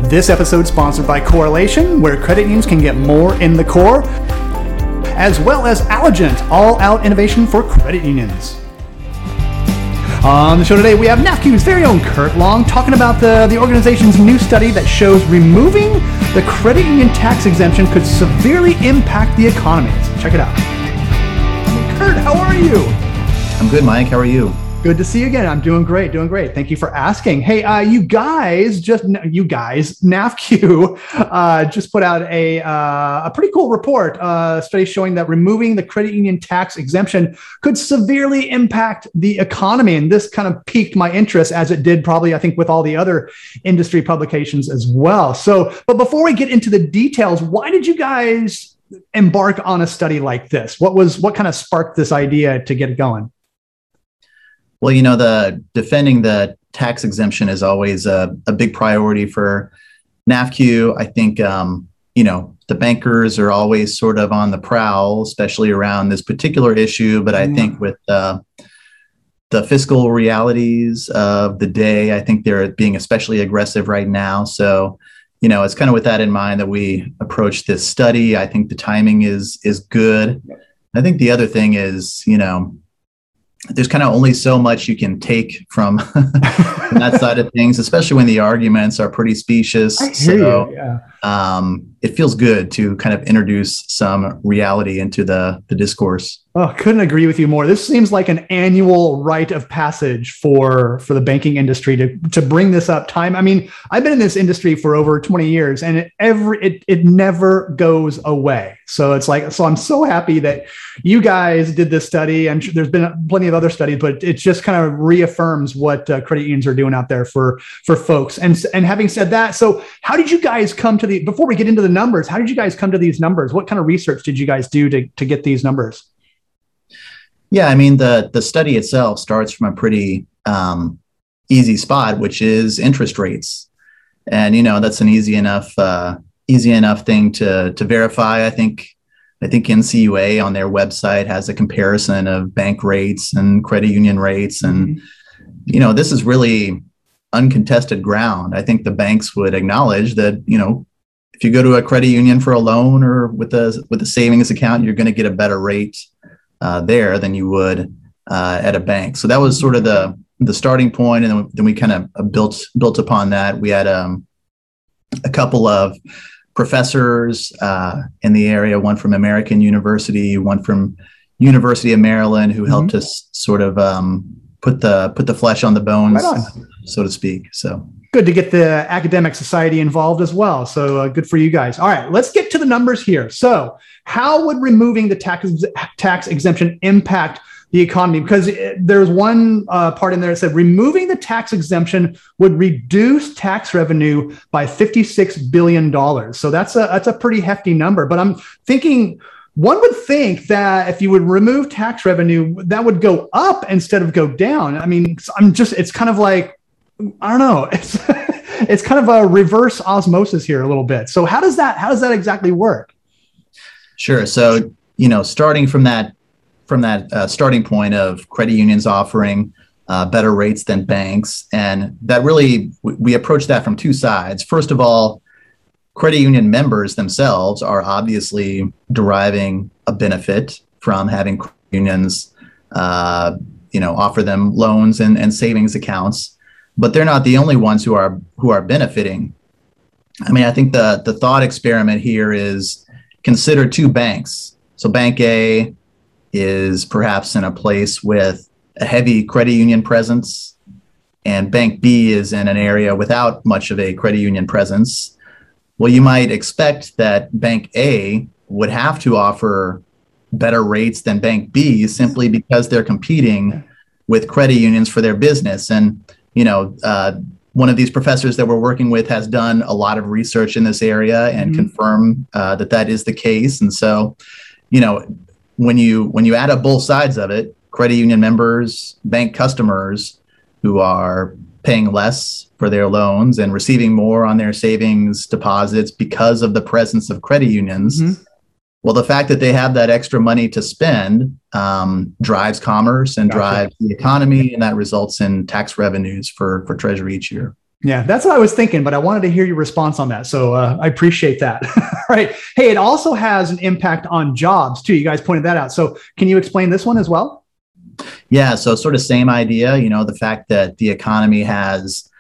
This episode is sponsored by Correlation, where credit unions can get more in the core, as well as Allegent, all-out innovation for credit unions. On the show today, we have NAFCU's very own Kurt Long talking about the organization's new study that shows removing the credit union tax exemption could severely impact the economy. So check it out. Kurt, how are you? I'm good, Mike. How are you? Good to see you again. I'm doing great. Thank you for asking. Hey, NAFCU just put out a pretty cool report, study showing that removing the credit union tax exemption could severely impact the economy. And this kind of piqued my interest, as it did probably, I think, with all the other industry publications as well. So, but before we get into the details, why did you guys embark on a study like this? What kind of sparked this idea to get it going? Well, the defending the tax exemption is always a big priority for NAFCU. I think, the bankers are always sort of on the prowl, especially around this particular issue. But I think with the fiscal realities of the day, I think they're being especially aggressive right now. So, it's kind of with that in mind that we approach this study. I think the timing is good. I think the other thing is, there's kind of only so much you can take from that side of things, especially when the arguments are pretty specious. I hear you. Yeah. It feels good to kind of introduce some reality into the discourse. Oh, couldn't agree with you more. This seems like an annual rite of passage for the banking industry to bring this up time. I mean, I've been in this industry for over 20 years and it never goes away. So I'm so happy that you guys did this study, and there's been plenty of other studies, but it just kind of reaffirms what credit unions are doing out there for folks. And having said that, so how did you guys come to before we get into the numbers, how did you guys come to these numbers? What kind of research did you guys do to get these numbers? Yeah, I mean, the study itself starts from a pretty easy spot, which is interest rates. And, that's an easy enough thing to verify. I think NCUA on their website has a comparison of bank rates and credit union rates. And, this is really uncontested ground. I think the banks would acknowledge that, if you go to a credit union for a loan or with a savings account, you're going to get a better rate there than you would at a bank. So that was sort of the starting point. And then we kind of built upon that. We had a couple of professors in the area, one from American University, one from University of Maryland, who helped us sort of put the flesh on the bones, so to speak. So good to get the academic society involved as well. So good for you guys. All right, let's get to the numbers here. So how would removing the tax exemption impact the economy? Because there's one part in there that said removing the tax exemption would reduce tax revenue by $56 billion. So that's a pretty hefty number. But I'm thinking, one would think that if you would remove tax revenue, that would go up instead of go down. I mean, it's kind of like, I don't know. It's kind of a reverse osmosis here a little bit. So how does that exactly work? Sure. So, starting from that starting point of credit unions offering better rates than banks, and that really we approach that from two sides. First of all, credit union members themselves are obviously deriving a benefit from having credit unions, offer them loans and savings accounts. But they're not the only ones who are benefiting. I mean, I think the thought experiment here is consider two banks. So Bank A is perhaps in a place with a heavy credit union presence, and Bank B is in an area without much of a credit union presence. Well, you might expect that Bank A would have to offer better rates than Bank B simply because they're competing with credit unions for their business. And one of these professors that we're working with has done a lot of research in this area and confirmed that is the case. And so, when you add up both sides of it, credit union members, bank customers who are paying less for their loans and receiving more on their savings deposits because of the presence of credit unions. Well, the fact that they have that extra money to spend drives commerce and drives the economy, and that results in tax revenues for Treasury each year. Yeah, that's what I was thinking, but I wanted to hear your response on that. So I appreciate that. Right. Hey, it also has an impact on jobs too. You guys pointed that out. So can you explain this one as well? Yeah, so sort of same idea, the fact that the economy has,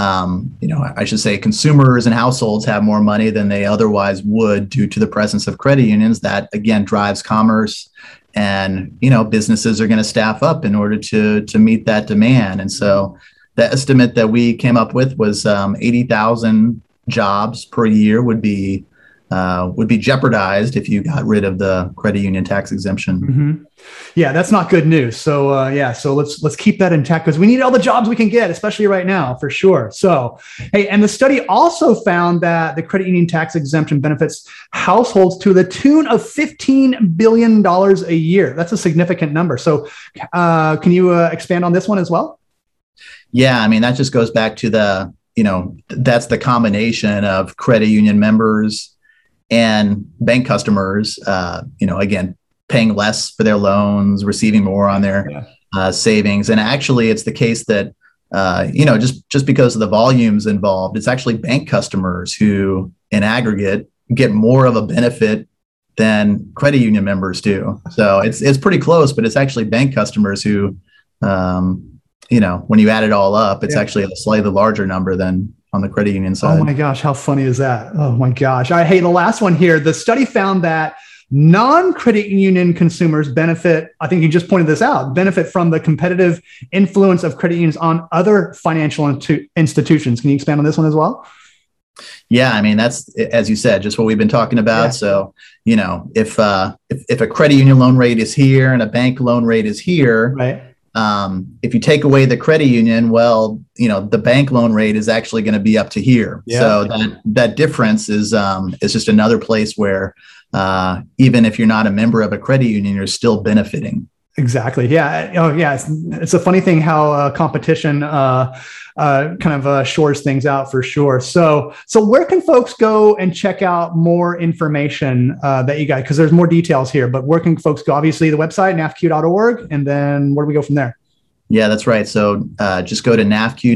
I should say consumers and households have more money than they otherwise would due to the presence of credit unions. That, again, drives commerce, and, businesses are going to staff up in order to meet that demand. And so the estimate that we came up with was 80,000 jobs per year would be jeopardized if you got rid of the credit union tax exemption. Mm-hmm. Yeah, that's not good news. So so let's keep that intact because we need all the jobs we can get, especially right now, for sure. So, hey, and the study also found that the credit union tax exemption benefits households to the tune of $15 billion a year. That's a significant number. So, can you expand on this one as well? Yeah, I mean, that just goes back to that's the combination of credit union members and bank customers, again, paying less for their loans, receiving more on their savings. And actually, it's the case that, just because of the volumes involved, it's actually bank customers who, in aggregate, get more of a benefit than credit union members do. So it's pretty close, but it's actually bank customers who, when you add it all up, it's actually a slightly larger number than on the credit union side. Oh my gosh, how funny is that? Oh my gosh. Hey, the last one here. The study found that non-credit union consumers benefit, I think you just pointed this out, benefit from the competitive influence of credit unions on other financial institutions. Can you expand on this one as well? Yeah, I mean, that's, as you said, just what we've been talking about. Yeah. So, if a credit union loan rate is here and a bank loan rate is here, right. If you take away the credit union, well, the bank loan rate is actually going to be up to here. Yeah. So that difference is just another place where even if you're not a member of a credit union, you're still benefiting. Exactly. Yeah. Oh, yeah. It's a funny thing how competition shores things out for sure. So where can folks go and check out more information that you got? Because there's more details here, but where can folks go? Obviously, the website, nafq.org. And then where do we go from there? Yeah, that's right. So just go to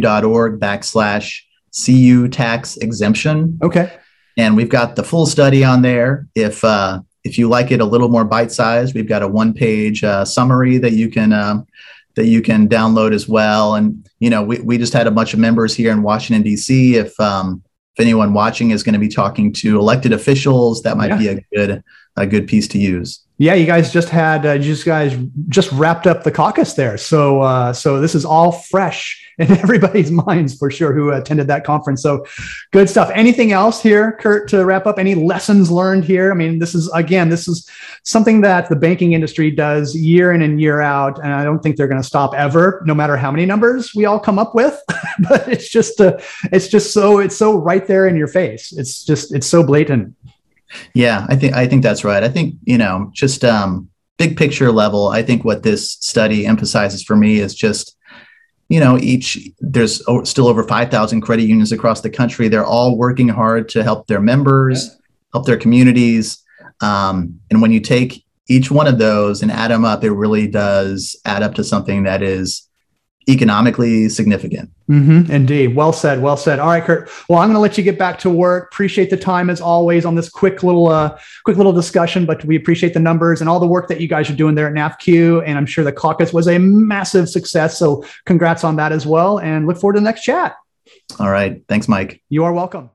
nafq.org/CU tax exemption. Okay. And we've got the full study on there. If you like it a little more bite-sized, we've got a one-page summary that you can download as well. And we just had a bunch of members here in Washington, D.C. If anyone watching is going to be talking to elected officials, that might be a good piece to use. Yeah, you guys just wrapped up the caucus there, so this is all fresh in everybody's minds for sure who attended that conference. So, good stuff. Anything else here, Kurt, to wrap up? Any lessons learned here? I mean, this is something that the banking industry does year in and year out, and I don't think they're going to stop ever, no matter how many numbers we all come up with. But it's so right there in your face. It's so blatant. Yeah, I think that's right. I think, just big picture level, I think what this study emphasizes for me is just, there's still over 5,000 credit unions across the country. They're all working hard to help their members, help their communities. And when you take each one of those and add them up, it really does add up to something that is economically significant. Mm-hmm, indeed. Well said. Well said. All right, Kurt. Well, I'm going to let you get back to work. Appreciate the time as always on this quick little discussion, but we appreciate the numbers and all the work that you guys are doing there at NAFQ. And I'm sure the caucus was a massive success. So congrats on that as well. And look forward to the next chat. All right. Thanks, Mike. You are welcome.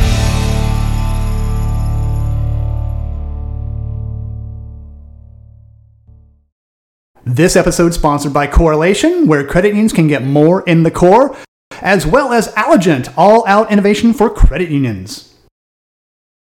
This episode is sponsored by Correlation, where credit unions can get more in the core, as well as Allegent, all-out innovation for credit unions.